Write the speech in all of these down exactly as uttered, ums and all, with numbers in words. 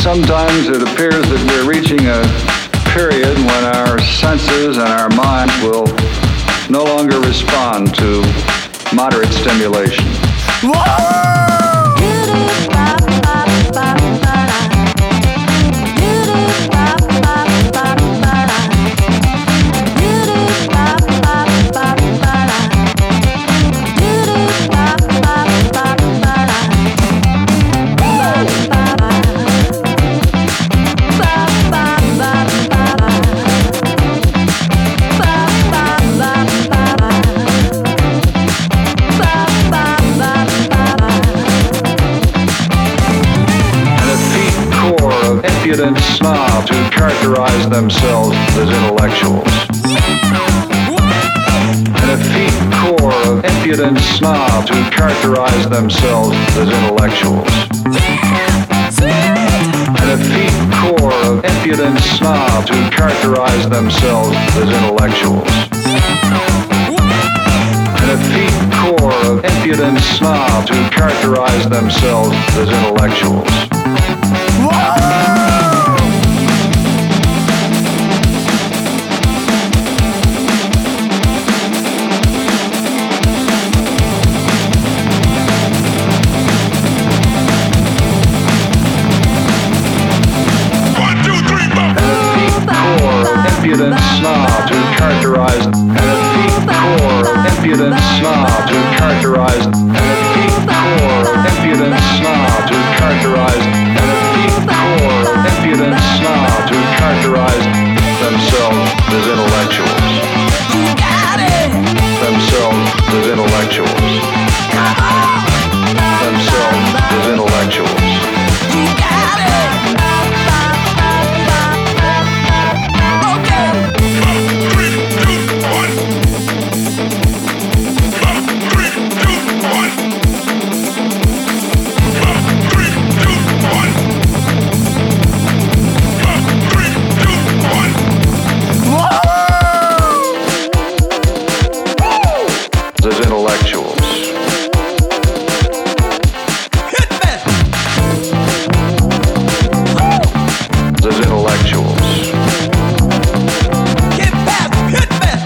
Sometimes it appears that we're reaching a period when our senses and our minds will no longer respond to moderate stimulation. Impudent snobs who characterize themselves as intellectuals. An effete core of impudent snobs who characterize themselves as intellectuals. An effete core of impudent snobs who characterize themselves as intellectuals. An effete core of impudent snobs who characterize themselves as intellectuals. Impudent snobs who characterize an effete core of impudent snobs who characterize an effete core of impudent snobs who characterize an effete core of impudent snobs who characterize themselves as intellectuals. Themselves as intellectuals. Themselves as intellectuals. As intellectuals. As intellectuals. Get back, hit back.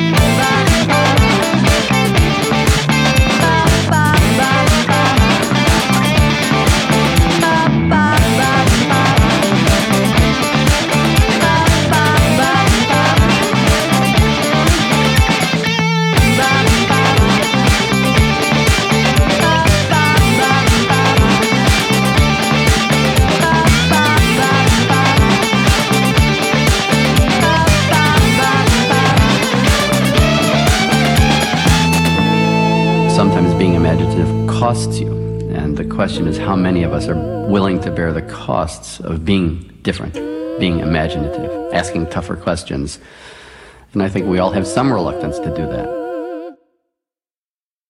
Sometimes being imaginative costs you, and the question is how many of us are willing to bear the costs of being different, being imaginative, asking tougher questions. And I think we all have some reluctance to do that.